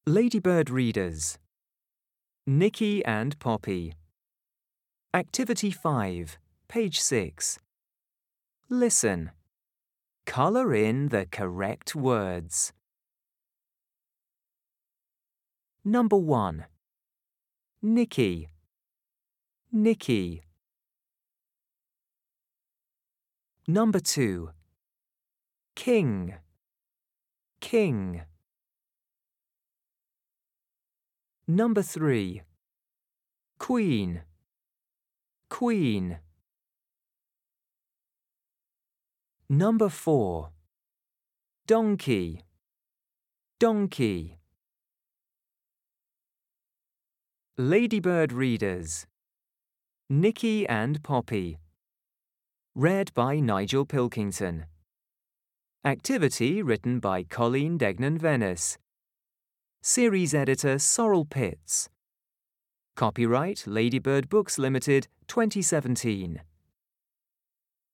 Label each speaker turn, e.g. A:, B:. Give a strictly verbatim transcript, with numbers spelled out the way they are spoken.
A: Ladybird readers. Nicky and Poppy. Activity five, page six. Listen. Colour in the correct words. Number one. Nicky. Nicky. Number two. King. King. Number three. Queen. Queen. Number four. Donkey. Donkey. Ladybird readers. Nicky and Poppy. Read by Nigel Pilkington. Activity written by Colleen Degnan-Venice. Series editor Sorrel Pitts. Copyright Ladybird Books Limited, twenty seventeen.